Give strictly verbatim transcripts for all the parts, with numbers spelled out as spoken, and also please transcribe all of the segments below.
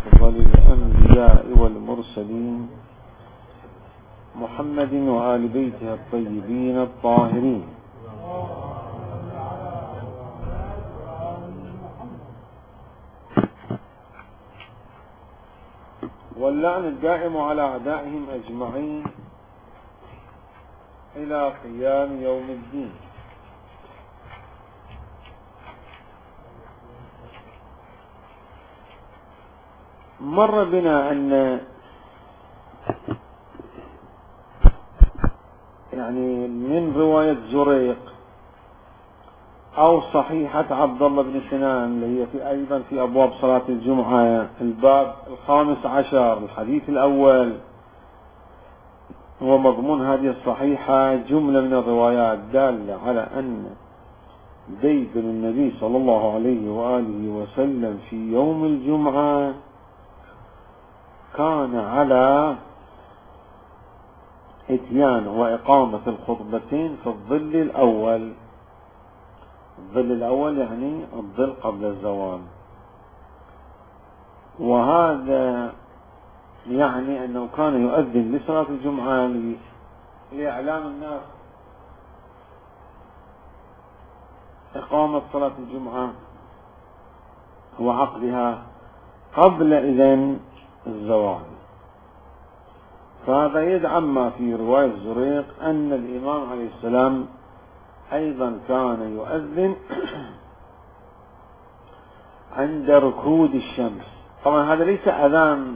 أفضل الأنبياء والمرسلين محمد وآل بيته الطيبين الطاهرين، واللعن الدائم على أعدائهم أجمعين إلى قيام يوم الدين. مر بنا أن يعني من رواية زريق أو صحيحة عبد الله بن سنان اللي هي في أيضا في أبواب صلاة الجمعة الباب الخامس عشر الحديث الأول، هو مضمون هذه الصحيحة جملة من الروايات دالة على أن ديدن النبي صلى الله عليه وآله وسلم في يوم الجمعة كان على اتيان وإقامة الخطبتين في الظل الأول. الظل الأول يعني الظل قبل الزوال، وهذا يعني أنه كان يؤذن لصلاة الجمعة لإعلام الناس إقامة صلاة الجمعة وعقدها قبل إذن الزوال. فهذا يدعم ما في رواية زريق أن الإمام عليه السلام أيضا كان يؤذن عند ركود الشمس. طبعا هذا ليس أذان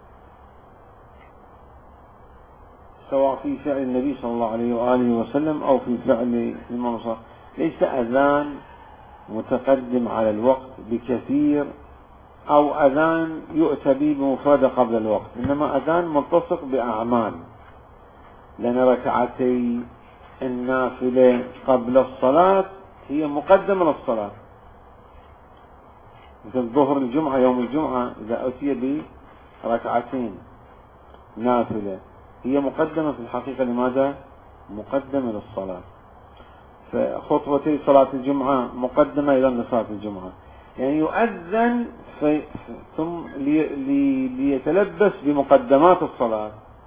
سواء في فعل النبي صلى الله عليه وآله وسلم أو في فعل الإمام صلى الله عليه وسلم، ليس أذان متقدم على الوقت بكثير أو أذان يؤتى به بمفردة قبل الوقت، إنما أذان ملتصق بأعمال، لأن ركعتي النافلة قبل الصلاة هي مقدمة للصلاة، مثل ظهر الجمعة يوم الجمعة إذا أتي بركعتين نافلة هي مقدمة في الحقيقة. لماذا؟ مقدمة للصلاة. فخطوتي صلاة الجمعة مقدمة إلى لصلاة الجمعة، يعني يؤذن في ثم لي لي ليتلبس بمقدمات الصلاة.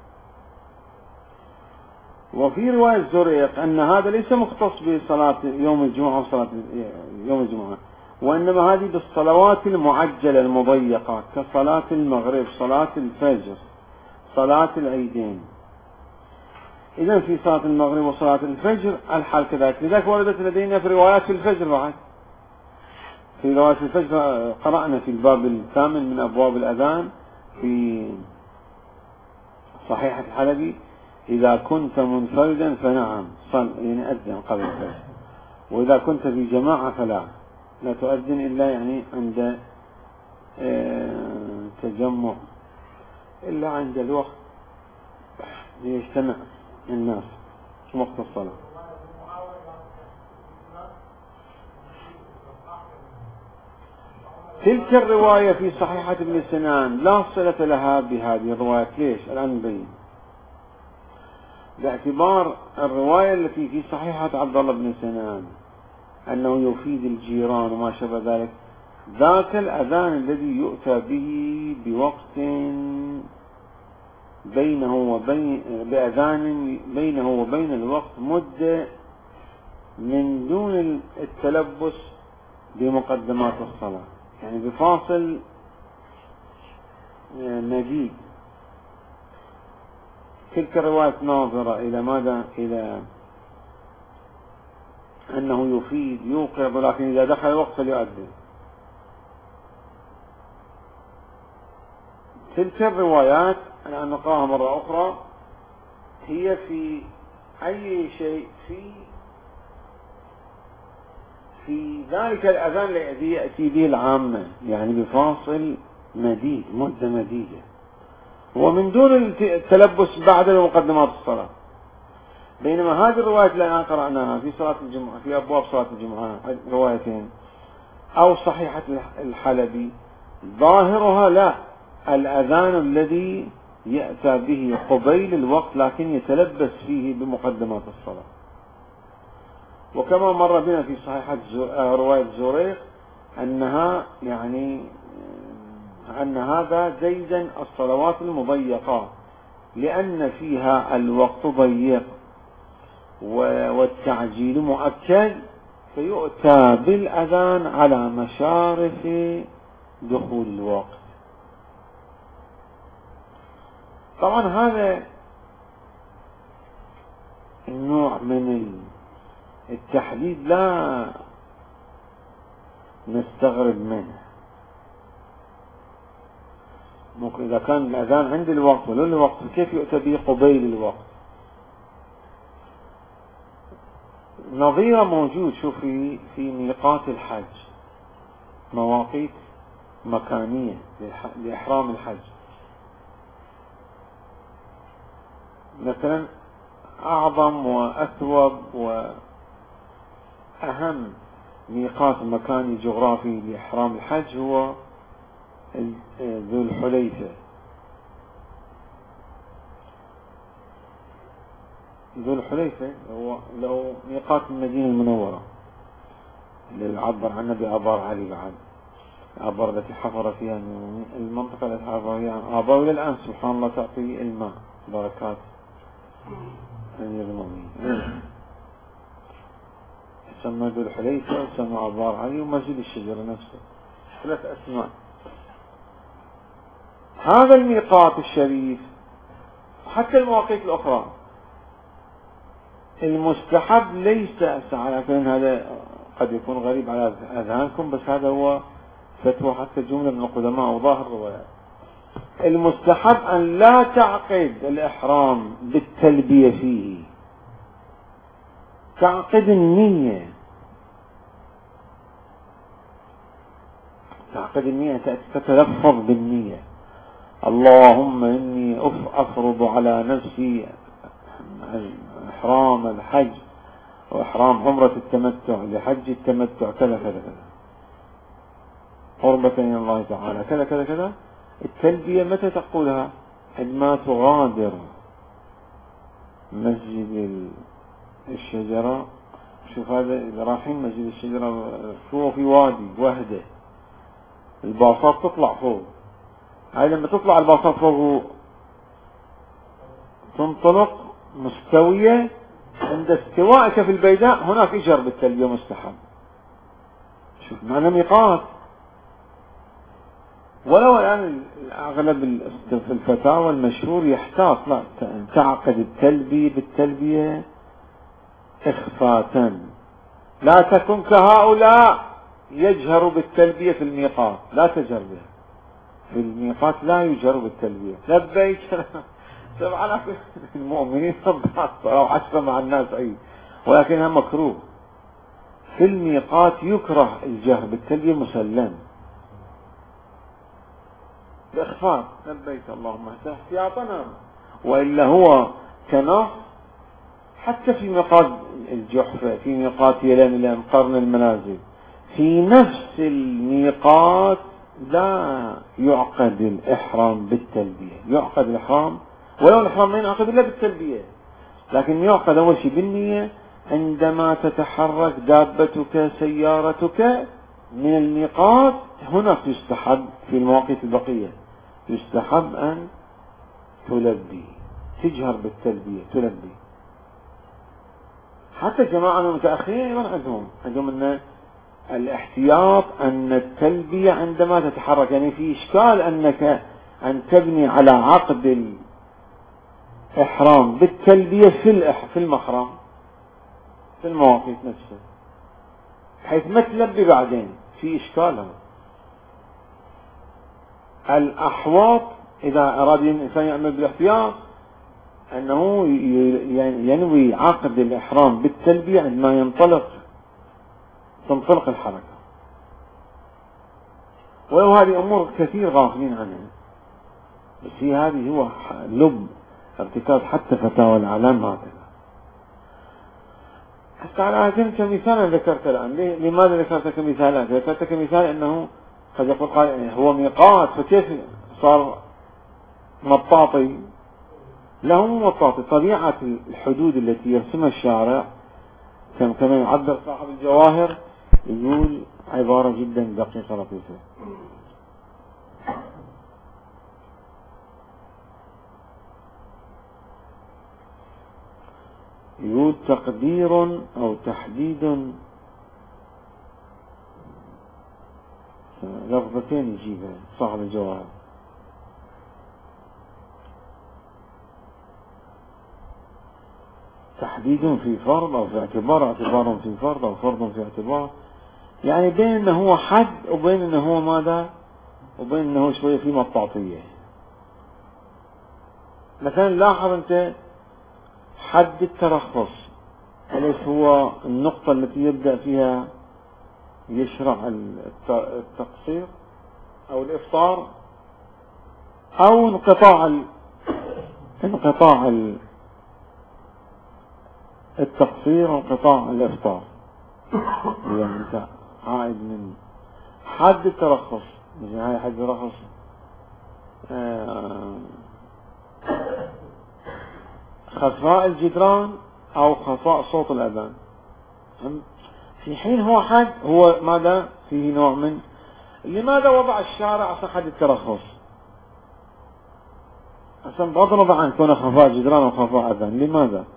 وفي رواية زريق أن هذا ليس مختص بصلاة يوم الجمعة وصلاة يوم الجمعة، وإنما هذه بالصلوات المعجلة المضيقة كصلاة المغرب، صلاة الفجر، صلاة العيدين. إذن في صلاة المغرب وصلاة الفجر الحال كذلك. لذلك وردت لدينا في روايات في الفجر بعد. في رواية الفجر قرأنا في الباب الثامن من أبواب الأذان في صحيحة الحلبي: إذا كنت منفردا فنعم صل، يعني أذن قبل الفجر، وإذا كنت في جماعة فلا لا تؤذن إلا يعني عند تجمع، إلا عند الوقت ليجتمع الناس وقت الصلاة. تلك الرواية في صحيحة ابن سنان لا صلة لها بهذه الرواية. ليش؟ الآن نبين. باعتبار الرواية التي في صحيحة عبد الله بن سنان أنه يفيد الجيران وما شابه ذلك، ذاك الأذان الذي يؤتى به بوقت بينه وبين بأذان بينه وبين الوقت مدة من دون التلبس بمقدمات الصلاة، يعني بفاصل مديد. تلك الرواية ناظرة إلى ماذا؟ إلى أنه يفيد يوقظ، ولكن إذا دخل الوقت فليؤذن. تلك الروايات الآن نقراها مرة أخرى، هي في أي شيء في في ذلك الأذان الذي يأتي به العامة، يعني بفاصل مديد، مدة مديدة، ومن دون التلبس بعد مقدمات الصلاة. بينما هذه الرواية التي الآن قرأناها في صلاة الجمعة في أبواب صلاة الجمعة روايتين أو صحيحة الحلبي ظاهرها لا، الأذان الذي يأتى به قبيل الوقت لكن يتلبس فيه بمقدمات الصلاة. وكما مر بنا في صحيحة رواية زريق أنها يعني أن هذا زيدا الصلوات المضيقة، لأن فيها الوقت ضيق والتعجيل مؤكد، فيؤتى بالأذان على مشارف دخول الوقت. طبعا هذا النوع من التحديد لا نستغرب منه. ممكن إذا كان الأذان عند الوقت ولو الوقت كيف يؤتى به قبيل الوقت؟ نظيره موجود. شوف في في ميقات الحج مواقيت مكانية لإحرام الحج. مثلا أعظم وأثوب وأهم ميقات مكاني جغرافي لإحرام الحج هو ذو الحليفة. ذو الحليفة هو له ميقات المدينة المنورة اللي عبر عنه بآبار علي بعد، الآبار التي حفر فيها المنطقة التي حفر فيها آبار، إلى الآن سبحان الله تعطي الماء بركات أمير المؤمنين. سمى ذو الحليفة وسمى آبار علي ومسجد الشجرة نفسه، ثلاث أسماء. هذا الميقات الشريف حتى المواقيت الأخرى المستحب ليس على كون هذا قد يكون غريب على أذهانكم، بس هذا هو فتوى حتى جملة من القدماء وظاهر الروايات. المستحب أن لا تعقد الإحرام بالتلبية فيه، تعقد النية، تعقد النية، تتلفظ بالنية. اللهم إني أفرض على نفسي إحرام الحج وإحرام عمرة التمتع لحج التمتع كذا كذا كذا قربة إلى الله تعالى كذا كذا كذا. التلبية متى تقولها؟ عندما تغادر مسجد الشجرة. شوف هذا إذا رايحين مسجد الشجرة شو في وادي وهدة، الباصات تطلع فوق. هاي لما تطلع الباصات فوق تنطلق مستوية، عند استوائك في البيداء هناك اجر بالتلبية مستحب. شوف معنى ميقات. ولو الآن أغلب في الفتاوى المشهور يحتاط لا تعقد التلبية بالتلبية إخفاتا، لا تكن كهؤلاء يجهر بالتلبية في الميقات، لا تجهر بها في الميقات، لا يجهر بالتلبية. لبيك سبعة المؤمنين أو عشرة مع الناس أي، ولكنها مكروه. في الميقات يكره الجهر بالتلبية مسلم بإخفاء لبيك اللهم احتياطنا، وإلا هو كنص. حتى في ميقات الجحفة، في ميقات يلان إلى قرن المنازل، في نفس الميقات لا يعقد الإحرام بالتلبية. يعقد الإحرام ولو الإحرام ما ينعقد إلا بالتلبية، لكن يعقد أول شيء بالنية عندما تتحرك دابتك سيارتك من الميقات. هناك يستحب في المواقيت البقية يستحب أن تلبي، تجهر بالتلبية تلبي. حتى جماعة المتأخرين أيضا عندهم عندهم أن الاحتياط أن التلبية عندما تتحرك، يعني في إشكال أنك أن تبني على عقد الإحرام بالتلبية في في المحرم في المواقيت نفسها، حيث ما تلبي بعدين في إشكالها. الأحواط إذا أراد الإنسان يعمل بالاحتياط أنه ينوي عقد الإحرام بالتلبية عندما ينطلق تنطلق الحركة. ولو هذه أمور كثير غافلين عنها، بس هي هذه هو لب ارتكاز حتى فتاوى العالم هكذا. حتى على هذين كمثال ذكرت الآن. لماذا ذكرت كمثال؟ ذكرت كمثال أنه قد يقول قائل هو ميقات، فكيف صار مطاطي؟ له مطاطي. طبيعة الحدود التي يرسمها الشارع كما يعبر صاحب الجواهر، يقول عبارة جدا دقيقة لطيفة. يقول تقدير أو تحديد، لفظتين يجيبها صاحب الجواهر. تحديد في فرض أو في اعتبار، اعتبار في فرض أو فرض في اعتبار، يعني بين انه هو حد وبين انه هو ماذا، وبين انه هو شوية في مطاطية. مثلا لاحظ انت حد الترخص، أليس هو النقطة التي يبدأ فيها يشرع التقصير أو الإفطار أو انقطاع ال... انقطاع ال... التقصير وانقطاع الإفطار. يعني انت عائد من حد الترخص، مش هاي حد الترخص آه... خفاء الجدران أو خفاء صوت الأذان، في حين هو حد هو ماذا فيه نوع من، لماذا وضع الشارع عشان حد الترخص؟ عشان بغض النظر عن كونه خفاء جدران أو خفاء أذان. لماذا؟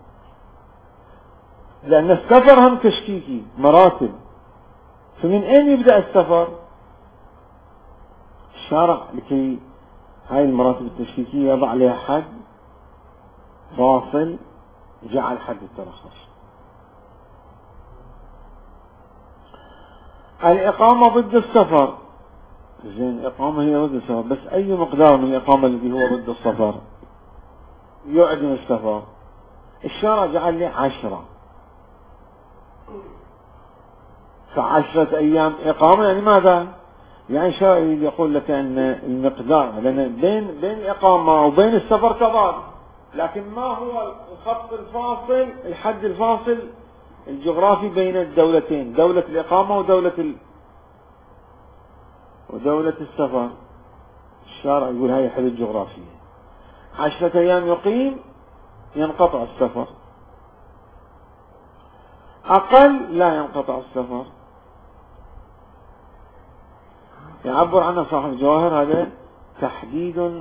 لأن السفر هم تشكيكي مراتب، فمن أين يبدأ السفر؟ الشارع لكي هاي المراتب التشكيكية يضع لها حد فاصل، جعل حد الترخص. الإقامة ضد السفر، زين الإقامة هي ضد السفر، بس أي مقدار من الإقامة الذي هو ضد السفر يعدم السفر؟ الشارع جعل لي عشرة، فعشرة أيام إقامة يعني ماذا؟ يعني شارع يقول لك أن المقدار، لأن بين بين الإقامة وبين السفر تضاد، لكن ما هو الخط الفاصل، الحد الفاصل الجغرافي بين الدولتين، دولة الإقامة ودولة ال... ودولة السفر؟ الشارع يقول هاي حدود جغرافية، عشرة أيام يقيم ينقطع السفر، أقل لا ينقطع السفر. يعبر عنه صاحب الجواهر هذا تحديد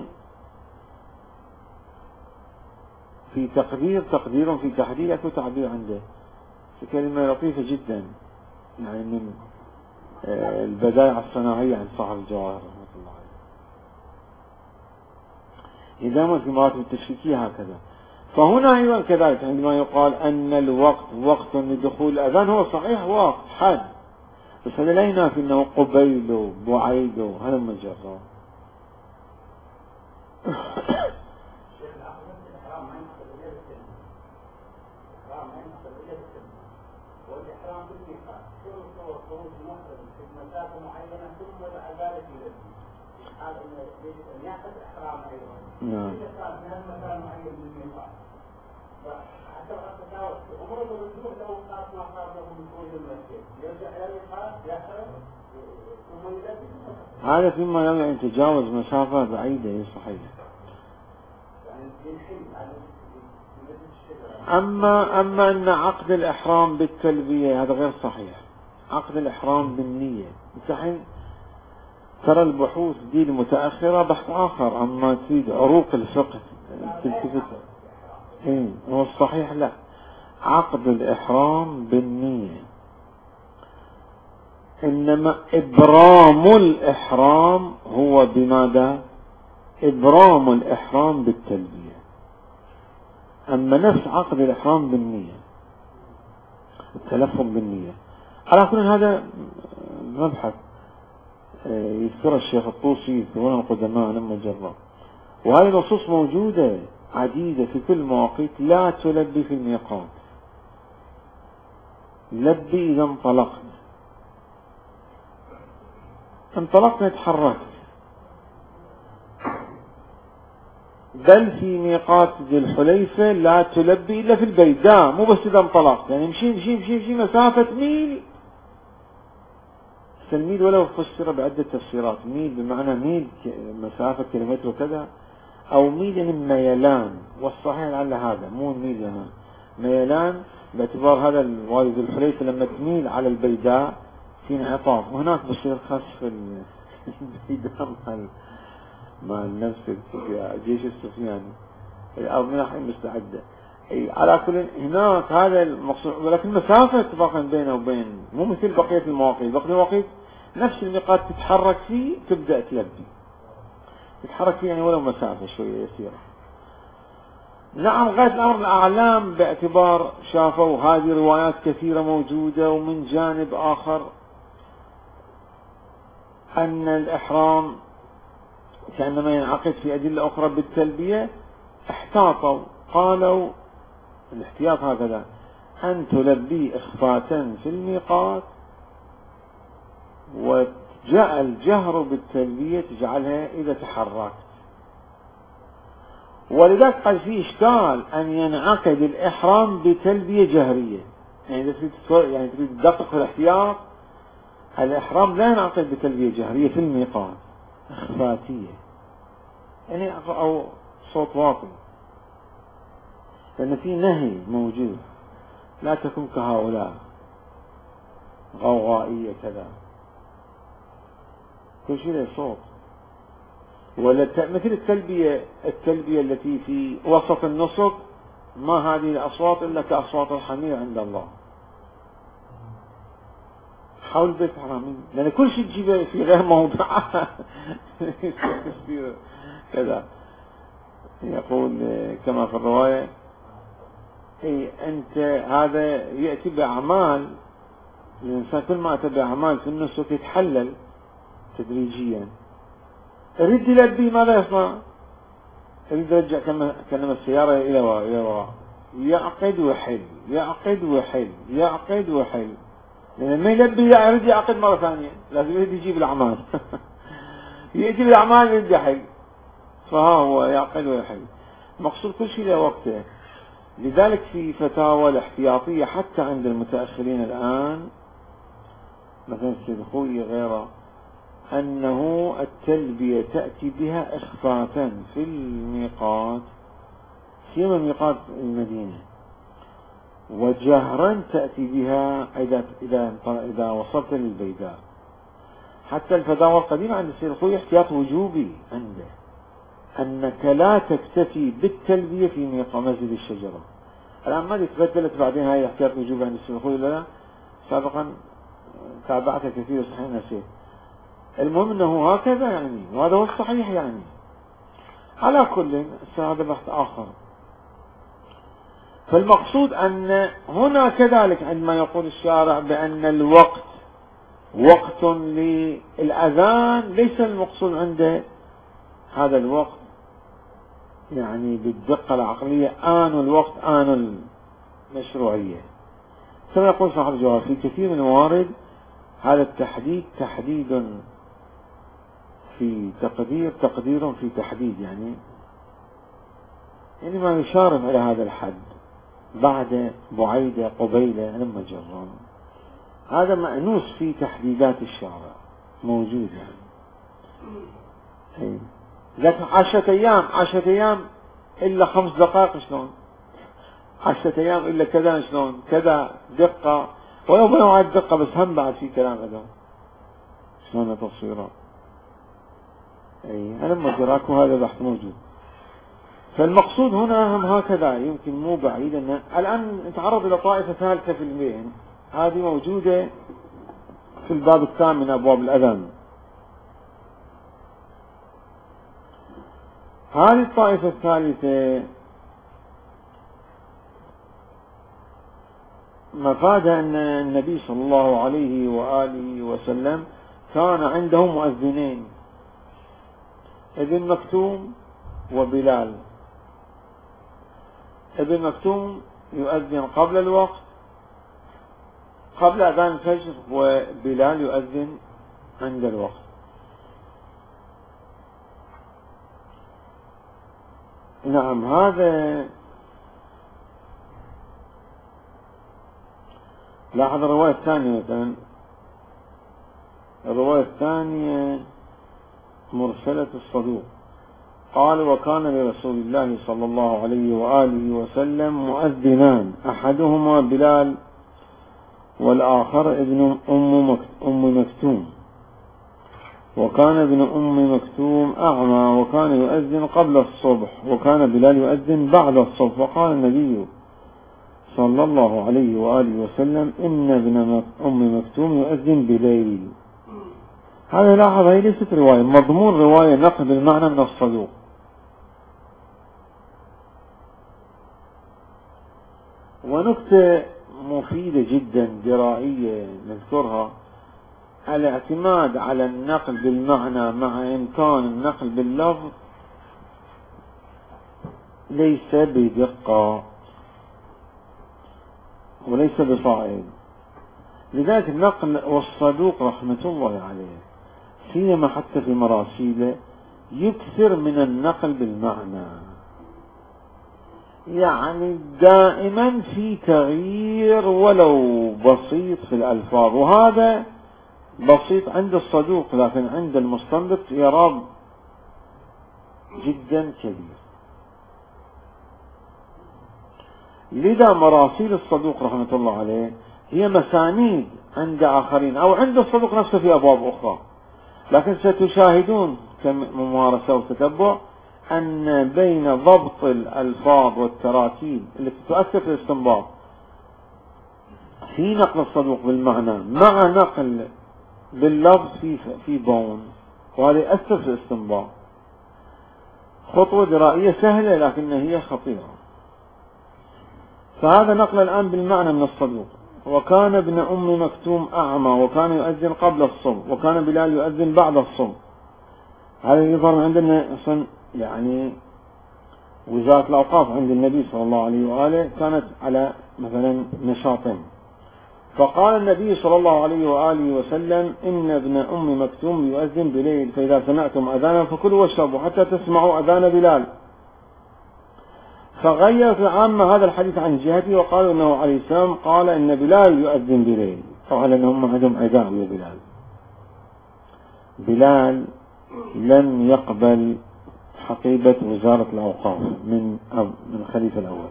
في تقدير، تقدير في تحديد، أكو تعبير عنده في كلمة لطيفة جدا، يعني من البدائع الصناعية عن صاحب الجواهر رحمة الله عليه. إذا في مراتب التشكيكية هكذا. فهنا أيضا كذلك عندما يقال أن الوقت وقت لدخول الأذان، هو صحيح وقت حد، بس هذا لا ينافي أنه قبيله بعيده هذا مجرد. نعم. هذا فيما يعني تجاوز مسافة بعيدة صحيح. أما أما أن عقد الإحرام بالتلبية هذا غير صحيح. عقد الإحرام بالنية صحيح. ترى البحوث دي المتأخرة بحث آخر، أما تريد عروق الفقه تلتفت. إيه هو الصحيح لا، عقد الإحرام بالنية، إنما إبرام الإحرام هو بماذا؟ إبرام الإحرام بالتلبية. أما نفس عقد الإحرام بالنية، التلفظ بالنية، على كل هذا مبحث يذكر الشيخ الطوسي يذكرون القدماء لما جرى، وهذه النصوص موجودة عديدة في كل مواقيت. لا تلبي في الميقات، لبي إذا انطلقت، انطلقت نتحرك. بل في ميقات ذي الحليفة لا تلبي إلا في البيداء، مو بس إذا انطلقت، يعني مشي مشي مشي مشي مسافة ميل. الميل ولو فسر بعدة تفسيرات، ميل بمعنى ميل مسافة كيلومتر وكذا، أو ميل يعني ميلان، والصحيح لعل هذا مو ميل يعني ميلان، باعتبار هذا الوادي ذي الحليفة لما تميل على البيداء في انعطاف، وهناك بصير خسف البيداء مع مع نفس الجيش السفياني، الأرض من الحين مستعدة. اي على كل هناك هذا المقصود، ولكن مسافة اتفاقا بينه وبين، مو مثل بقية المواقيت. بقية المواقيت نفس الميقات تتحرك فيه تبدأ تلبي، تتحرك فيه يعني ولو مسافة شوية يسيرة. نعم غاية الأمر الأعلام باعتبار شافوا هذه روايات كثيرة موجودة، ومن جانب آخر أن الإحرام كأنما ينعقد في أدلة أخرى بالتلبية، احتاطوا قالوا الاحتياط هكذا: أن تلبي إخفاة في الميقات، وجاء الجهر بالتلبية تجعلها إذا تحركت. ولذلك قال في إشكال أن ينعقد الإحرام بتلبية جهرية، يعني إذا تريد يعني تريد تدقق في الاحتياط، الإحرام لا ينعقد بتلبية جهرية في الميقات، إخفاتية يعني أو صوت واطي، لأن في نهي موجود: لا تكن كهؤلاء غوغائية كذا، كل شيء له صوت. ولا مثل التلبية التلبية التي في وسط النسك، ما هذه الأصوات إلا كأصوات الحمير عند الله حول بيت حرامين، لأن كل شيء تجيبه في غير موضعه كذا. يقول كما في الرواية: اي انت هذا يأتي بأعمال، الإنسان كل ما أتى بأعمال في النسك يتحلل تدريجيا. يريد يلبي ماذا يصنع؟ يريد يرجع كلمة السيارة إلى وراء إلى وراء، يعقد ويحل، يعقد ويحل، يعقد ويحل، لأن ما يلبي يريد يعقد مرة ثانية، لازم يريد يجيب الأعمال يأتي بالأعمال يريد يحل، فها هو يعقد ويحل. مقصود كل شيء له وقته. لذلك في فتاوى الاحتياطية حتى عند المتأخرين الآن، مثلا السيد خوي غيره، أنه التلبية تأتي بها إخفاء في الميقات، سيما ميقات المدينة، وجهرا تأتي بها إذا إذا إذا وصلت للبيداء. حتى الفتاوى القديمة عند السيد خوي احتياط وجوبي عنده، أنك لا تكتفي بالتلبية في ميقات مسجد الشجرة. الآن ما تبدلت بعدين هاي احتياط وجوبي عند السيد خوي ولا لا؟ سابقا تابعتها كثير صحيح نسيت. المهم انه هكذا يعني، وهذا هو الصحيح يعني. على كل هذا بحث آخر. فالمقصود أن هنا كذلك عندما يقول الشارع بأن الوقت وقت للأذان، ليس المقصود عنده هذا الوقت يعني بالدقة العقلية آن الوقت آن المشروعية، كما يقول صاحب الجواب في كثير من الموارد هذا التحديد تحديد في تقدير، تقدير في تحديد، يعني يعني ما يشارف على هذا الحد بعد بعيدة قبيلة لما جرم، هذا مأنوس في تحديدات الشارع موجود يعني. لكن عشرة أيام عشرة أيام إلا خمس دقائق شلون؟ عشرة أيام إلا كذا شلون؟ كذا دقة، ولو بنوع الدقة بس هم بعد في كلام هذا شلون تصويره. أي أنا مدراك وهذا بحث موجود. فالمقصود هنا هم هكذا، يمكن مو بعيد أن الآن نتعرض إلى طائفة ثالثة في المين، هذه موجودة في الباب الثامن من أبواب الأذان. هذه الطائفة الثالثة مفادها أن النبي صلى الله عليه وآله وسلم كان عنده مؤذنين، ابن مكتوم وبلال. ابن مكتوم يؤذن قبل الوقت قبل أذان الفجر، وبلال يؤذن عند الوقت. نعم هذا لاحظ الرواية الثانية مثلا، الرواية الثانية مرسلة الصدوق قال: وكان لرسول الله صلى الله عليه وآله وسلم مؤذنان، أحدهما بلال والآخر ابن أم مكتوم، وكان ابن أم مكتوم أعمى وكان يؤذن قبل الصبح، وكان بلال يؤذن بعد الصبح. وقال النبي صلى الله عليه وآله وسلم إن ابن أم مكتوم يؤذن بليل. هذا لاحظ هي ليست رواية، مضمون رواية نقل بالمعنى من الصدوق. ونكتة مفيدة جدا درائية نذكرها: الاعتماد على النقل بالمعنى مع إمكان النقل باللفظ ليس بدقة وليس بصائب. لذلك النقل والصدوق رحمة الله عليه فيما حتى في مراسيله يكثر من النقل بالمعنى، يعني دائما في تغيير ولو بسيط في الألفاظ، وهذا بسيط عند الصدوق لكن عند المستنبط يرى جدا كبير. لذا مراسيل الصدوق رحمة الله عليه هي مسانيد عند آخرين أو عند الصدوق نفسه في أبواب أخرى، لكن ستشاهدون كممارسة وتتبع أن بين ضبط الألفاظ والتراكيب التي تؤثر في الاستنباط في نقل الصدوق بالمعنى مع نقل باللفظ في في بون، وهذا يؤثر في الاستنباط. خطوة درائية سهلة لكنها هي خطيرة. فهذا نقل الآن بالمعنى من الصدوق: وكان ابن أم مكتوم أعمى وكان يؤذن قبل الصبح وكان بلال يؤذن بعد الصبح. هذا يظهر عندنا أصلا يعني وزارة الأوقاف عند النبي صلى الله عليه وآله كانت على مثلا نشاطين، فقال النبي صلى الله عليه وآله وسلم: إن ابن أم مكتوم يؤذن بليل فإذا سمعتم أذانا فكلوا واشربوا حتى تسمعوا أذان بلال. فغير في العامة هذا الحديث عن جهته وقالوا أنه عليه السلام قال إن بلال يؤذن بليل، فعلى أنهم عندهم عداء يا بلال. بلال لم يقبل حقيبة وزارة الأوقاف من من الخليفة الأول،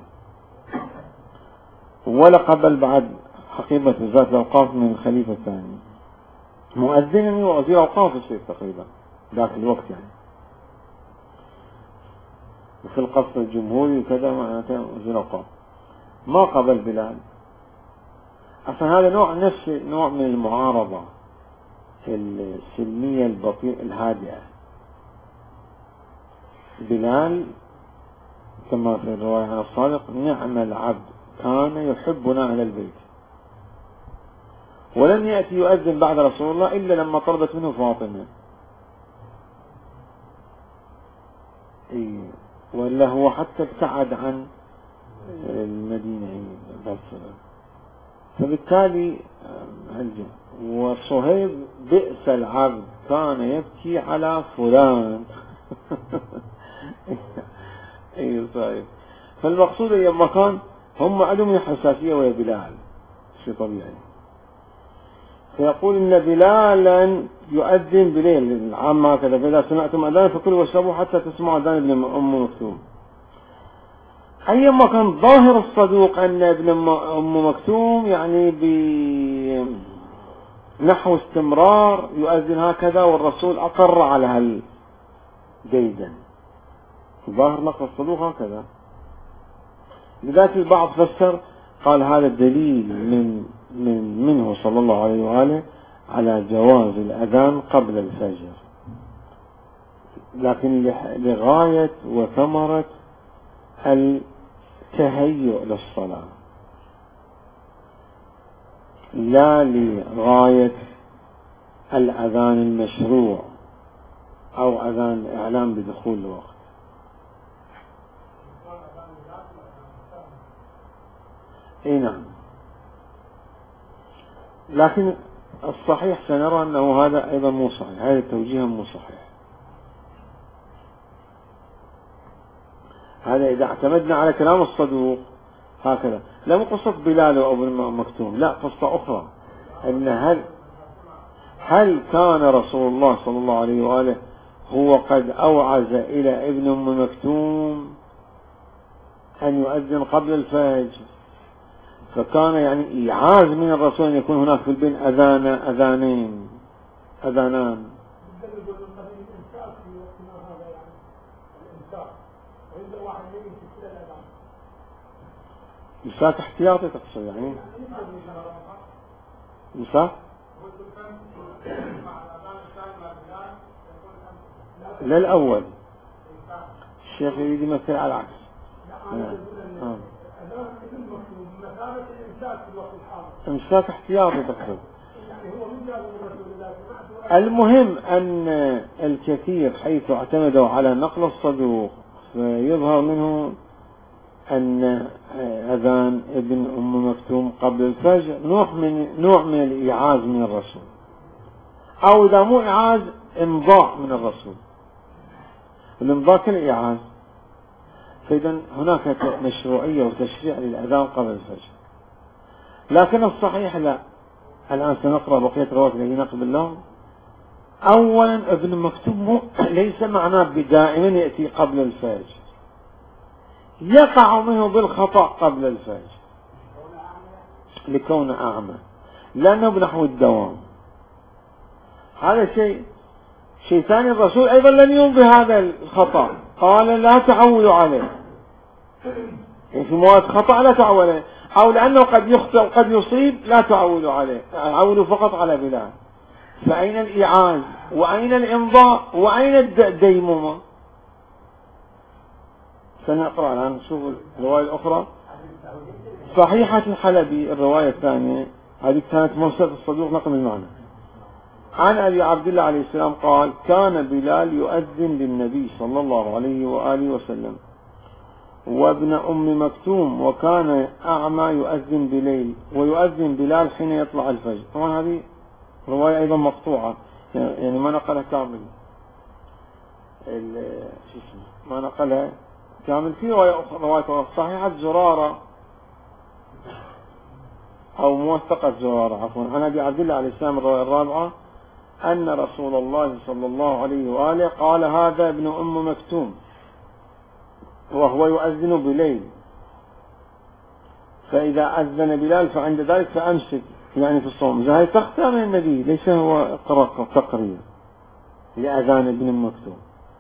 ولا قبل بعد حقيبة وزارة الأوقاف من الخليفة الثاني. مؤذن ووزير أوقاف يصير تقريبا ذاك الوقت يعني، وفي القصر الجمهوري وكذا معناته وزير أوقاف. ما قبل بلال. أصلا هذا نوع نفس نوع من المعارضة السلمية البطيئة الهادئة. بلال كما في الرواية عن الصادق: نعم العبد كان يحبنا أهل البيت، ولم يأتي يؤذن بعد رسول الله إلا لما طلبت منه فاطمة. إيه. ولا هو حتى ابتعد عن المدينة بس. فبالتالي وصهيب بئس العبد كان يبكي على فلان. اي صحيح. فالمقصود لما كان هم عندهم حساسية ويا بلال شيء طبيعي. فيقول إن بلالا يؤذن بليل العام هكذا فإذا سمعتم أذان فكلوا واشربوا حتى تسمعوا أذان ابن أم مكتوم. أيما كان ظاهر الصدوق أن ابن أم مكتوم يعني بنحو استمرار يؤذن هكذا، والرسول أقر على هالديدن. ظاهر نقل الصدوق هكذا. لذلك البعض فسر قال هذا الدليل من من منه صلى الله عليه وآله على جواز الأذان قبل الفجر، لكن لغاية وثمرة التهيؤ للصلاة، لا لغاية الأذان المشروع أو أذان الإعلام بدخول الوقت. اي نعم. لكن الصحيح سنرى أنه هذا أيضا مو صحيح، هذا التوجيه مو صحيح. هذا إذا اعتمدنا على كلام الصدوق هكذا، لا مو قصة بلال أو ابن مكتوم، لا قصة أخرى، أن هل هل كان رسول الله صلى الله عليه وآله هو قد أوعز إلى ابن أم مكتوم أن يؤذن قبل الفجر، فكان يعني إيعاز من الرسول أن يكون هناك في البين أذان أذانين أذانان. مساك احتياطي تقصد يعني مساك لا الأول الشيخ يريد يمثل على العكس. آه. آه. امساك احتياطي تقصد. المهم أن الكثير حيث اعتمدوا على نقل الصدوق فيظهر منه أن أذان ابن أم مكتوم قبل الفجر نوع من نوع من الإيعاز من الرسول، أو إذا مو إيعاز إمضاء من الرسول، الإمضاء كالإيعاز. فإذا هناك مشروعية وتشريع للأذان قبل الفجر، لكن الصحيح لا. الآن سنقرأ بقية روايات الذين نقبل لهم. أولا ابن مكتوم ليس معناه بدائما يأتي قبل الفجر، يقع منه بالخطأ قبل الفجر لكون أعمى، لأنه بنحو الدوام. هذا شيء. شيء ثاني، الرسول أيضا لم يقم بهذا الخطأ، قال لا تعولوا عليه، يعني في مواد خطأ لا تعولوا عليه، أو لأنه قد يخطئ وقد يصيب لا تعولوا عليه، عولوا فقط على بلال. فأين الإيعاز وأين الإمضاء وأين الديمومة؟ سنقرأ الآن نشوف الرواية الأخرى. صحيحة الحلبي الرواية الثانية هذه كانت مرسلة الصدوق نقل المعنى عن أبي عبد الله عليه السلام قال كان بلال يؤذن للنبي صلى الله عليه وآله وسلم وابن أم مكتوم وكان أعمى يؤذن بليل ويؤذن بلال حين يطلع الفجر. طبعا هذه رواية أيضا مقطوعة، يعني ما نقلها كامل، شو اسمه ما نقلها كامل. في رواية أخرى رواية صحيحة زرارة أو موثقة زرارة عفوا عن أبي عبد الله عليه السلام الرواية الرابعة أن رسول الله صلى الله عليه وآله قال هذا ابن أم مكتوم وهو يؤذن بليل، فإذا أذن بلال فعند ذلك فأمسك، يعني في الصوم. هذه تختار من النبي، ليس هو تقرير لأذان ابن أم مكتوم.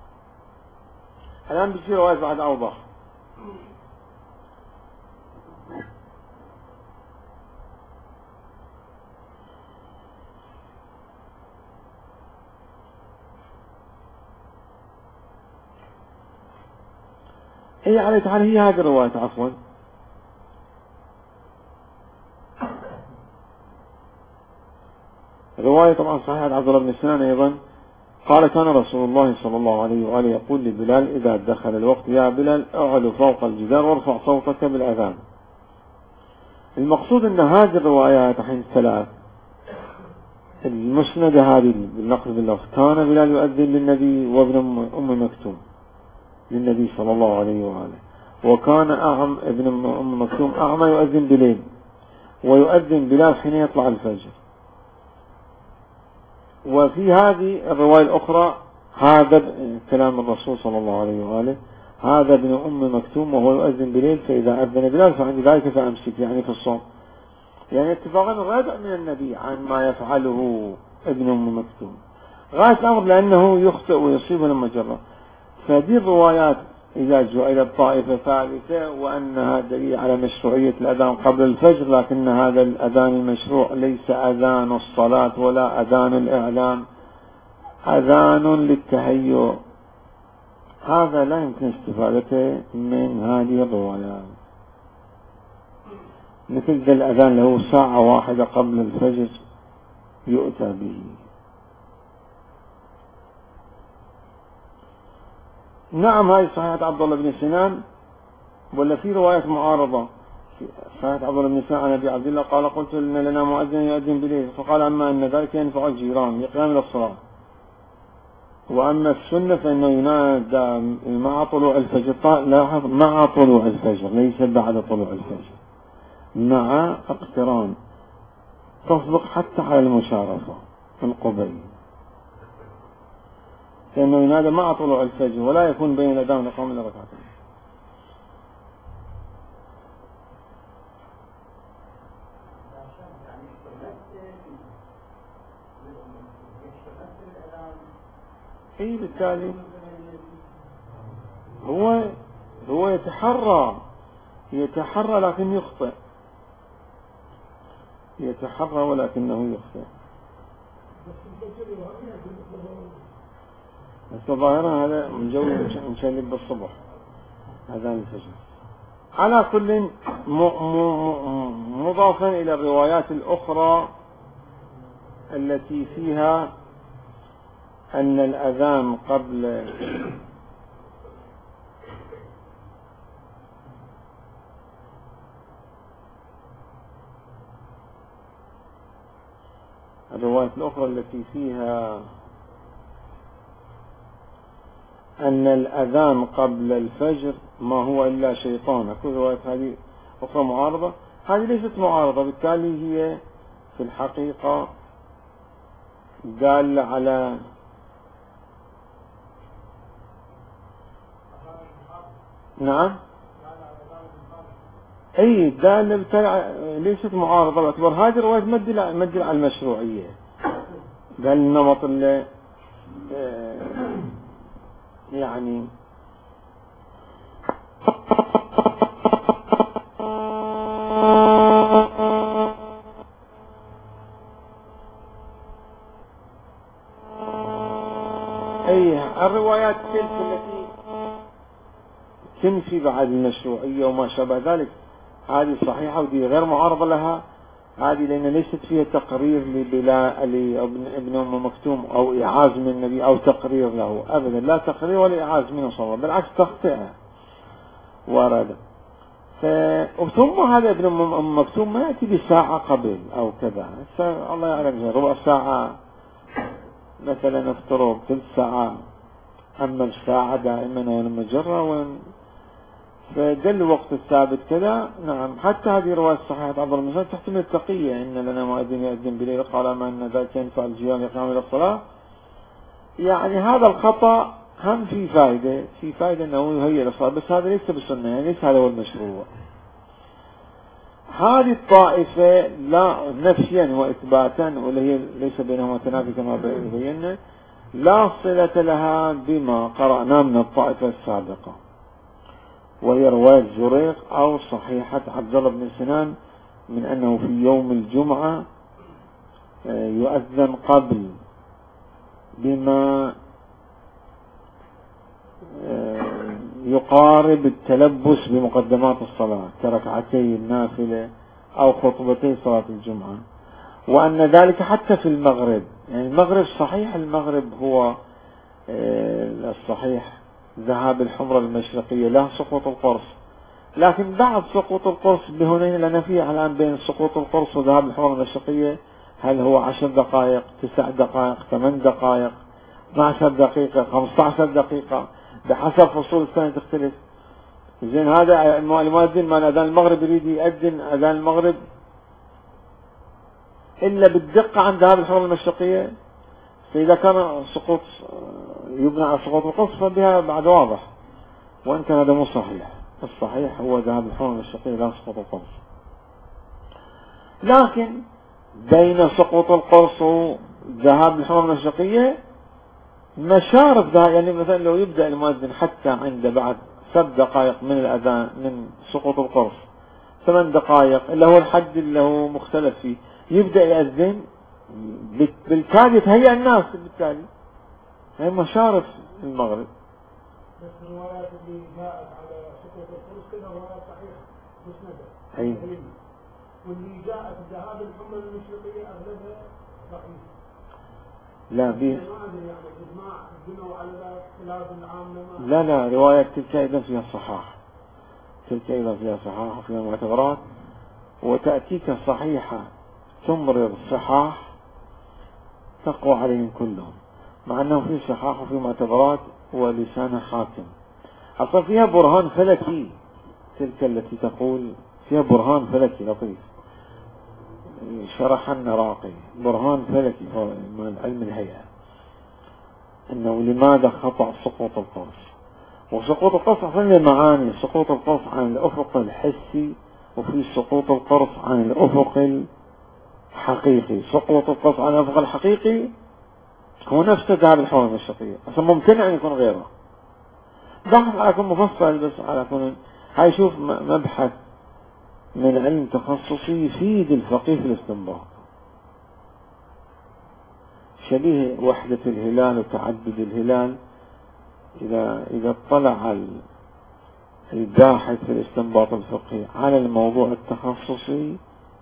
الآن بيصير رواية بعد أوضح. هي على تعالى هي هذه الرواية عفوا. رواية طبعا صحيحة عبد الله بن سنان أيضا قال كان رسول الله صلى الله عليه وآله يقول لبلال إذا دخل الوقت يا بلال اعلو فوق الجدار وارفع صوتك بالأذان. المقصود أن هذه الروايات الحين الثلاث المسندة هذه بالنقل باللفظ كان بلال يؤذن للنبي وابن أم مكتوم للنبي صلى الله عليه وآله، وكان أعم ابن أم مكتوم أعمى يؤذن بليل ويؤذن بلال حين يطلع الفجر. وفي هذه الرواية الأخرى هذا كلام الرسول صلى الله عليه وآله هذا ابن أم مكتوم وهو يؤذن بليل فإذا أذن بلال فعند ذلك فأمسك، يعني في الصوم، يعني اتفاقا الرادع من النبي عن ما يفعله ابن أم مكتوم غاية الأمر لأنه يخطئ ويصيب لما جرى. فهذه الروايات إذا جاء إلى الطائفة ثالثة وأنها دليل على مشروعية الأذان قبل الفجر، لكن هذا الأذان المشروع ليس أذان الصلاة ولا أذان الإعلام، أذان للتهيؤ. هذا لا يمكن استفادته من هذه الروايات، مثل ذا الأذان له ساعة واحدة قبل الفجر يؤتى به. نعم هذه صحيحة عبد الله بن سنان، ولا في رواية معارضة صحيحة عبد الله بن سنان عن أبي عبد الله قال قلت إن لنا مؤذن يؤذن بليل فقال أما أن ذلك ينفع الجيران لقيام إلى الصلاة، وأما السنة فإنه ينادى مع طلوع الفجر. لاحظ مع طلوع الفجر ليس بعد طلوع الفجر، مع اقتران تصدق حتى على المشارفة القبيل، لأنه ينادى مع طلوع الفجر ولا يكون بين الأذان والإقامة إلا ركعتين. اي بالتالي هو هو يتحرى يتحرى لكن يخطئ، يتحرى ولكنه يخطئ. بس الظاهرة هذا مجوي مشلب بالصبح هذا الفجر. على كل مضافا إلى الروايات الأخرى التي فيها أن الأذان قبل الروايات الأخرى التي فيها أن الأذان قبل الفجر ما هو إلا شيطان، كل رواية هذه أخرى معارضة، هذه ليست معارضة، بالتالي هي في الحقيقة دالة على نعم أي دالة بالتالي ليست معارضة، باعتبار هذه الرواية تمدل على المشروعية، قال النمط اللي يعني أي الروايات تلك التي تنفي بعد المشروعية وما شابه ذلك هذه صحيحة ودي غير معارضة لها، هذه لأن ليست فيها تقرير لبلا لابن أم مكتوم أو إعاز من النبي أو تقرير له أبدا، لا تقرير ولا إعاز منه صلى الله عليه وسلم، بالعكس تخطئها ورد. ثم هذا ابن أم مكتوم ما يأتي بساعة قبل أو كذا، الله يعلم ربع ساعة مثلا افترض ثلث ساعة، أما الساعة دائما ولما جرى فدل الوقت الثابت كذا. نعم حتى هذه رواية صحيحة عبد الله تحتمل التقية، إن لنا مؤذن يؤذن بليل قال ما أن ذلك ينفع الجيران يقام إلى الصلاة. يعني هذا الخطأ هم في فائدة، في فائدة أنه يهيئ للصلاة، بس هذا ليس بالسنة، يعني ليس هذا هو المشروع. هذه الطائفة لا نفيا وإثباتا واللي هي ليس بينهما تنافي كما بينا، لا صلة لها بما قرأنا من الطائفة السابقة، وهي رواية زريق أو صحيحة عبد الله بن سنان من أنه في يوم الجمعة يؤذن قبل بما يقارب التلبس بمقدمات الصلاة كركعتي النافلة أو خطبتي صلاة الجمعة، وأن ذلك حتى في المغرب، يعني المغرب صحيح، المغرب هو الصحيح ذهاب الحمرة المشرقية لا سقوط القرص، لكن بعد سقوط القرص بهنين لنا فيه الآن بين سقوط القرص وذهاب الحمرة المشرقية، هل هو عشر دقائق تسع دقائق ثمان دقائق اثنتا عشرة دقيقة خمسة عشر دقيقة بحسب فصول السنة تختلف. زين هذا المؤذن من أذان المغرب يريد يؤذن أذان المغرب إلا بالدقة عند ذهاب الحمرة المشرقية، فإذا كان سقوط يبنى على سقوط القرص فبها بعد واضح، وإن كان هذا مو صحيح، الصحيح هو ذهاب الحمرة المشرقية لا سقوط القرص. لكن بين سقوط القرص وذهاب الحمرة المشرقية مشارف ذا، يعني مثلا لو يبدأ المؤذن حتى عند بعد سبع دقائق من الأذان من سقوط القرص ثمان دقائق اللي هو الحد اللي هو مختلف فيه، يبدأ يأذن بالتالي يتهيأ الناس، بالتالي هي مشارف المغرب. بس الروايات اللي جاءت على سقوط القرص كده روايات صحيحة مسندة، أي واللي جاءت ذهاب الحمرة المشرقية أغلبها ضعيف. لا بي على لا لا رواية تلك أيضا فيها صحاح، تلك أيضا فيها صحاح وفيها معتبرات، وتأتيك صحيحة تمرض صحاح تقوى عليهم كلهم، مع أنه في صحاح وفي معتبرات ولسانها خاتم. أصلا فيها برهان فلكي، تلك التي تقول فيها برهان فلكي لطيف شرح النراقي، برهان فلكي من علم الهيئة، انه لماذا خطأ سقوط القرص. وسقوط القرص اصلا معاني، سقوط القرص عن الافق الحسي، وفي سقوط القرص عن الافق الحقيقي. سقوط القرص عن الافق الحقيقي هو نفس ذهاب الحمرة المشرقية، اصلا ممتنع ان يكون غيره. بحث على كون مفصل بس على كون هاي شوف مبحث من علم تخصصي يفيد الفقيه في الاستنباط، شبيه وحدة الهلال وتعدد الهلال. إذا إذا اطلع الباحث في الاستنباط الفقهي على الموضوع التخصصي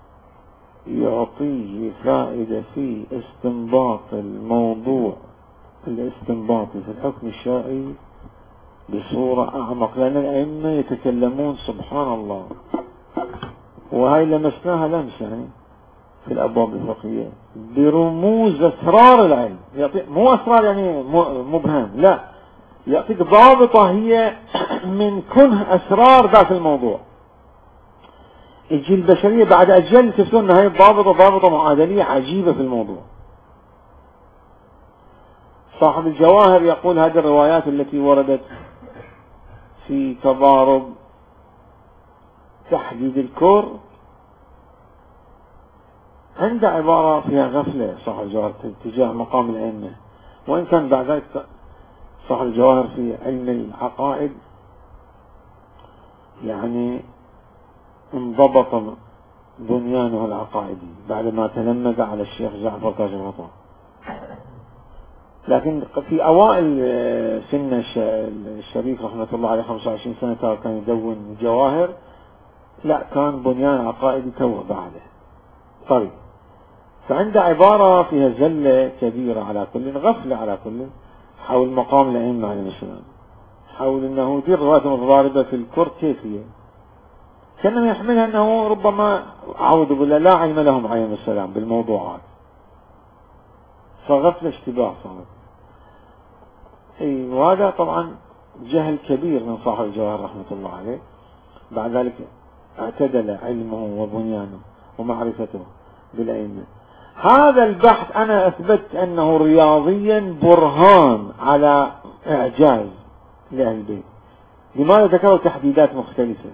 يعطيه فائدة في استنباط الموضوع الاستنباطي في الحكم الشرعي بصورة أعمق، لأن الأئمة يتكلمون سبحان الله، وهي لمسناها لمس يعني في الأبواب الفقهية برموز أسرار العلم، مو أسرار يعني مبهم، لا، يعطيك ضابطة هي من كنه أسرار ذات الموضوع. الجيل البشرية بعد أجيال تفسرون أن هذه الضابطة ضابطة معادلية عجيبة في الموضوع. صاحب الجواهر يقول هذه الروايات التي وردت في تضارب تحديد الكور عند عبارة فيها غفلة صاحب الجواهر تجاه مقام الأئمة، وإن كان بعد ذلك صاحب الجواهر في علم العقائد يعني انضبط بنيانه العقائدي بعدما تلمذ على الشيخ جعفر تاج الغطاء. لكن في أوائل سن الشريف رحمة الله عليه خمسة وعشرين سنة كان يدون جواهر، لا كان بنيان عقائدي توه بعده. طيب، فعند عبارة فيها زلة كبيرة على كل، غفلة على كل، حول مقام الأئمة عليه السلام، حول أنه دي الروايات المتضاربة في الكر كيفية، كان يحملها أنه ربما أعوذ بالله لا علم لهم عليهم السلام بالموضوعات، فغفل اشتباه صارت. اي، وهذا طبعا جهل كبير من صاحب الجواهر رحمة الله عليه. بعد ذلك اعتدل علمه وبنيانه ومعرفته بالأئمة. هذا البحث أنا أثبت أنه رياضيا برهان على إعجاز لأهل البيت. لماذا ذكروا تحديدات مختلفة؟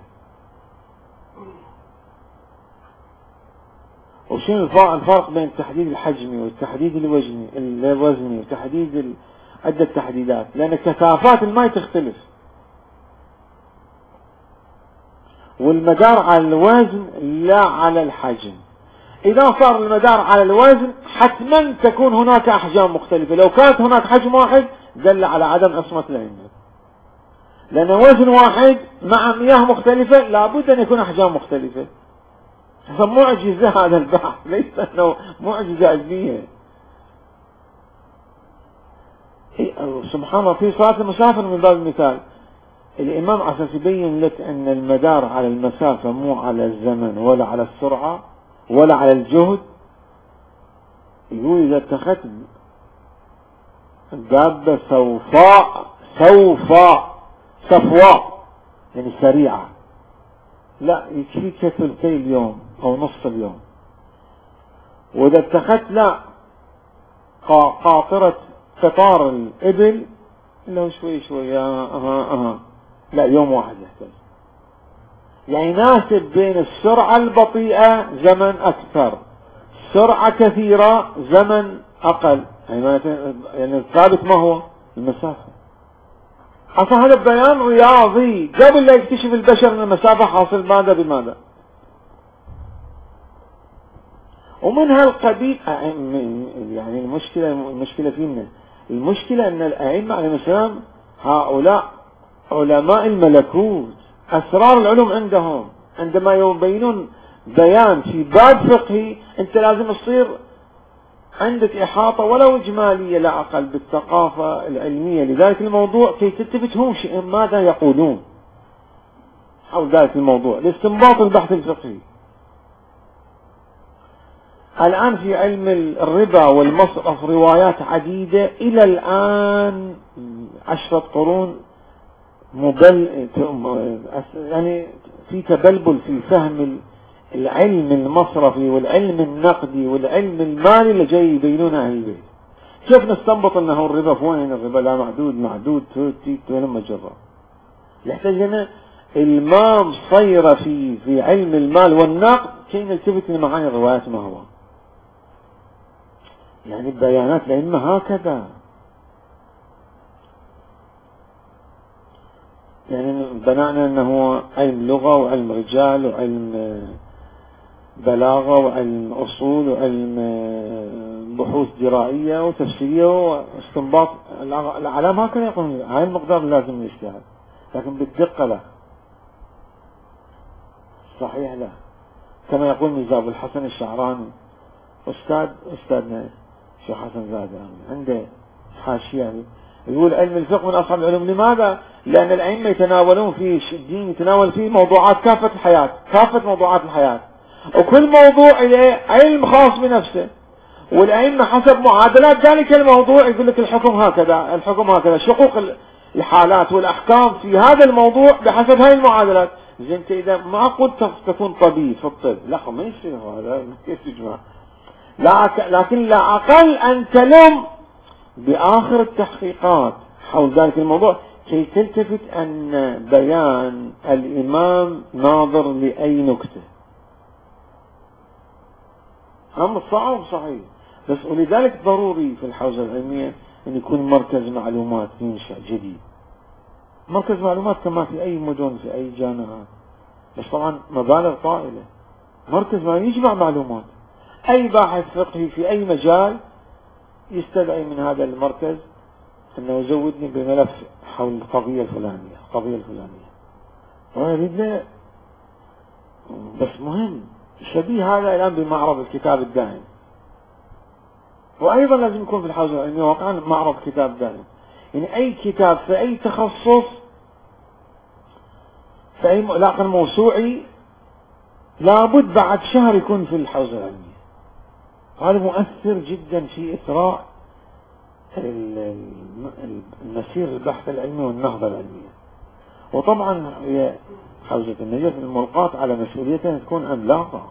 وشنو الفرق بين التحديد الحجمي والتحديد الوزني الوزني وتحديد عدة تحديدات؟ لأن كثافات الماء تختلف، والمدار على الوزن لا على الحجم. إذا صار المدار على الوزن حتما تكون هناك أحجام مختلفة. لو كانت هناك حجم واحد دل على عدم عصمة الأئمة، لأن وزن واحد مع مياه مختلفة لابد أن يكون أحجام مختلفة. فمعجزة هذا البحث، ليس أنه معجزة علمية. سبحان الله، في صلاة المسافر من باب المثال الإمام عشان يبين لك أن المدار على المسافة مو على الزمن ولا على السرعة ولا على الجهد. يقول إذا اتخذت دابة سوفاء سوفاء صفواء يعني سريعة، لا يكفيك ثلثي اليوم أو نصف اليوم. وإذا اتخذت لا قاطرة قطار الإبل له شوي شوي أها أها لا يوم واحد يحتاج، يعني يناسب بين السرعة البطيئة زمن أكثر، سرعة كثيرة زمن أقل، يعني الثابت ما هو المسافة. أصلا هذا بيان رياضي قبل لا يكتشف البشر أن المسافة حاصل ماذا بماذا. ومن هالقبيل يعني المشكلة المشكلة فينا المشكلة أن الأئمة عليهم السلام هؤلاء علماء الملكوت، أسرار العلوم عندهم. عندما يبينون بيان في باب فقهي أنت لازم تصير عندك إحاطة ولو إجمالية لا أقل بالثقافة العلمية لذلك الموضوع كي تتفتهم ماذا يقولون حول ذلك الموضوع لاستنباط البحث الفقهي. الآن في علم الربا والمصرف روايات عديدة إلى الآن عشرة قرون مبل يعني في تبلبل في فهم العلم المصرفي والعلم النقدي والعلم المالي اللي جاي يبينونه أهل البيت. كيف نستنبط أنه الربا فوين الربا لا معدود معدود توتي ولما جرى يحتاج لنا المام صيرة في في علم المال والنقد كي نلتفت لمعاني الروايات ما هو يعني البيانات لإما هكذا. يعني بنانا أنه علم لغة وعلم رجال وعلم بلاغة وعلم أصول وعلم بحوث درائية وتفسيرية واستنباط العلام، هكذا يقول هاي المقدار لازم الاجتهاد، لكن بالدقة لا، صحيح لا. كما يقول ميزاب أبو الحسن الشعراني أستاذ أستاذنا الشيخ حسن زادة عنده حاشية يقول علم الفقه من أصعب العلوم. لماذا؟ لأن الأئمة يتناولون في الدين، يتناول فيه موضوعات كافة الحياة، كافة موضوعات الحياة، وكل موضوع له علم خاص بنفسه، والأئمة حسب معادلات ذلك الموضوع يقول لك الحكم هكذا، الحكم هكذا، شقوق الحالات والأحكام في هذا الموضوع بحسب هاي المعادلات. زين انت إذا ما قلت تكون طبيب في الطب، لا ما يصير هذا، كيف تجمع؟ لكن لا أقل أن تلم بآخر التحقيقات حول ذلك الموضوع كي تلتفت أن بيان الإمام ناظر لأي نكتة. أمر صعب صحيح، بس ولذلك ضروري في الحوزة العلمية أن يكون مركز معلومات ينشأ جديد، مركز معلومات كما في أي مدن في أي جامعات، بس طبعا مبالغ طائلة. مركز ما يجمع معلومات، أي باحث فقهي في أي مجال يستدعي من هذا المركز أنه يزودني بملف حول القضية الفلانية، القضية الفلانية، ويريد له. بس مهم شبيه هذا الآن بمعرض الكتاب الدائم، وأيضا لازم يكون في الحوزة العلمية واقعا معرض كتاب دائم، يعني أي كتاب في أي تخصص في أي ملاقى موسوعي لابد بعد شهر يكون في الحوزة العلمية. هذا مؤثر جدا في إثراء المسير البحث العلمي والنهضة العلمية. وطبعا هي حوزة النجف الملقاة على مسؤوليتها تكون عملاقة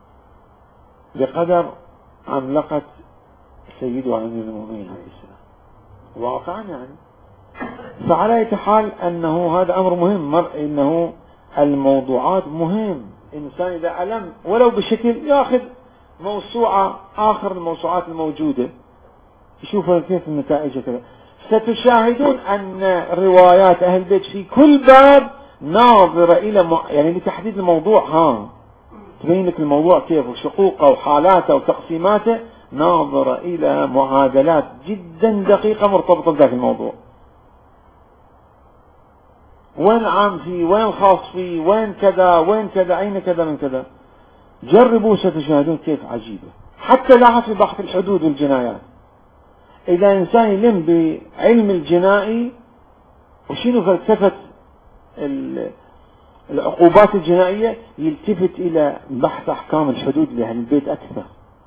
بقدر عملاقة سيد وأمير المؤمنين عليه السلام واقعا يعني. فعلى أي حال أنه هذا أمر مهم، مر إنه الموضوعات مهم. إنسان إذا علم ولو بشكل يأخذ موسوعة آخر الموسوعات الموجودة يشوف كيف النتائج كذا، ستشاهدون أن روايات أهل البيت في كل باب ناظرة إلى م... يعني لتحديد الموضوع، ها تبين لك الموضوع كيف وشقوقه وحالاته وتقسيماته، ناظرة إلى معادلات جدا دقيقة مرتبطة بذلك الموضوع، وين عام فيه، وين خاص فيه، وين كذا، وين كذا، أين كذا من كذا. جربوا ستشاهدون كيف عجيبة. حتى لاحظ في بحث الحدود والجنايات، إذا إنسان يلم بعلم الجنائي وشنو فلسفة العقوبات الجنائية يلتفت إلى بحث أحكام الحدود لأهل البيت أكثر.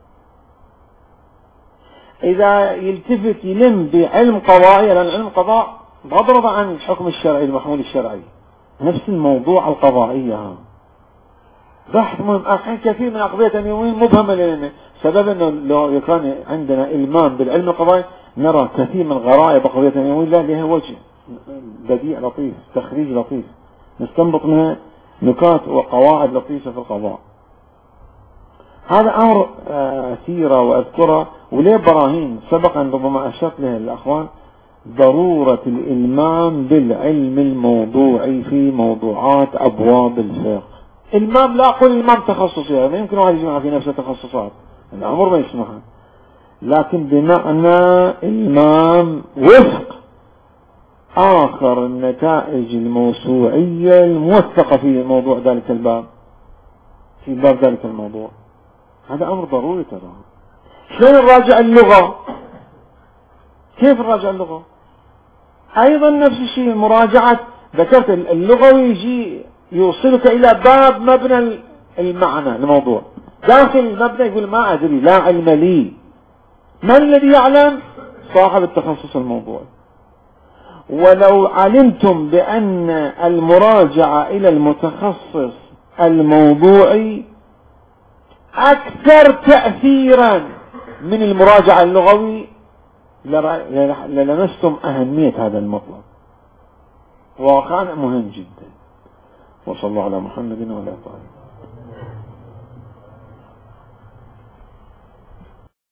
إذا يلتفت يلم بعلم قضائي، لأن علم القضاء بغض عن الحكم الشرعي المحمول الشرعي، نفس الموضوع القضائية بحث مهم. الحين كثير من أقضية اليومين مبهمة لنا، سبب أنه لو كان عندنا إلمام بالعلم القضائي نرى كثير من غرائب أقضية اليومين لا لها وجه بديع لطيف، تخريج لطيف، نستنبط منها نكات وقواعد لطيفة في القضاء. هذا أمر أثيرة وأذكره وليه براهين سبقا ربما أشرت له الأخوان، ضرورة الإلمام بالعلم الموضوعي في موضوعات أبواب الفقه. المام لا أقول المام تخصصي، ما يمكن واحد يجمع في نفسه تخصصات، الأمر ما يسمحها، لكن بمعنى المام وفق آخر النتائج الموسوعية الموثقة في موضوع ذلك الباب، في باب ذلك الموضوع. هذا أمر ضروري ترى. شلون نراجع اللغة؟ كيف نراجع اللغة؟ أيضا نفس الشيء مراجعة، ذكرت اللغوي يجي يوصلك إلى باب مبنى المعنى الموضوع، داخل المبنى يقول ما أدري لا علم لي. من الذي يعلم؟ صاحب التخصص الموضوعي. ولو علمتم بأن المراجعة إلى المتخصص الموضوعي أكثر تأثيرا من المراجعة اللغوي للمستم أهمية هذا المطلب، واقعا مهم جدا. وصلى الله على محمد وعلى آله.